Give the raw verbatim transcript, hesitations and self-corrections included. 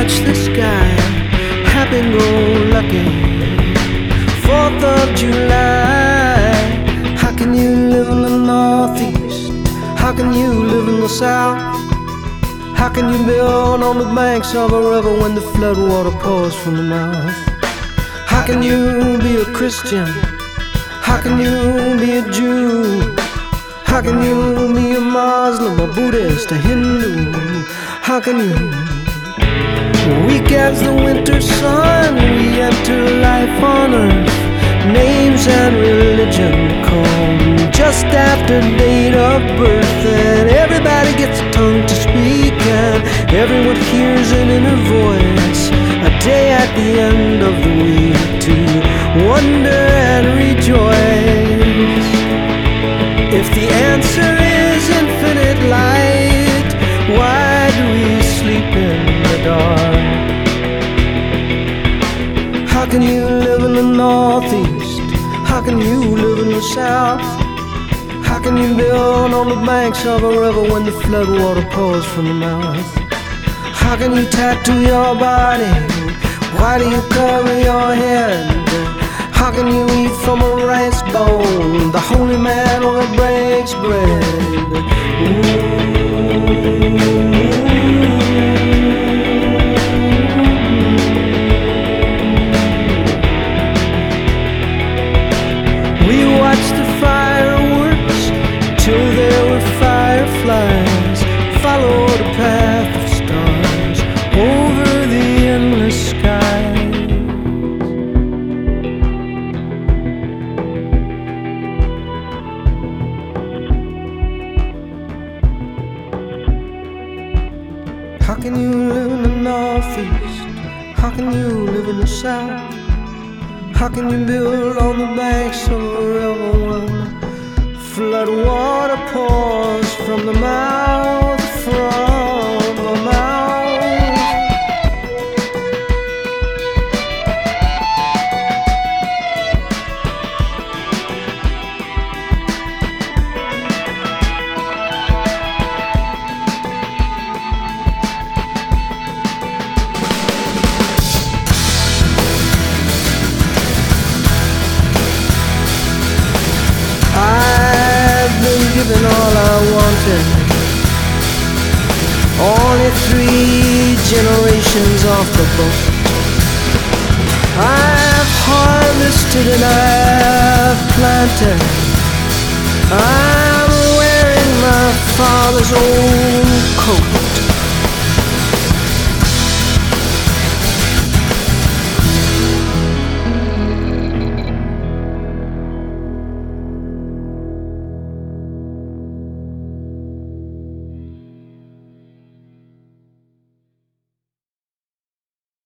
watch the sky, happy-go-lucky, fourth of July. How can you live in the Northeast? How can you live in the South? How can you build on the banks of a river when the floodwater pours from the mouth? How can you be a Christian? How can you be a Jew? How can you be a Muslim, a Buddhist, a Hindu? How can you? Weak as the winter sun, we enter life on earth. Names and religion come just after date of birth, and everybody gets a tongue to speak, and everyone hears an inner voice. A day at the end of the week to wonder and rejoice. If the answer is infinite light, why do we sleep in the dark? How can you live in the Northeast? How can you live in the South? How can you build on the banks of a river when the floodwater pours from the mouth? How can you tattoo your body? Why do you cover your head? How can you eat from a rice bowl? The holy man only breaks bread. Ooh. Watch the fireworks till there were fireflies. Follow the path of stars over the endless sky. How can you live in the Northeast? How can you live in the South? How can you build on the banks of a river when flood water pours from the mouth, from the mouth? Given all I wanted, only three generations off the boat. I've harvested and I've planted. I'm wearing my father's old coat.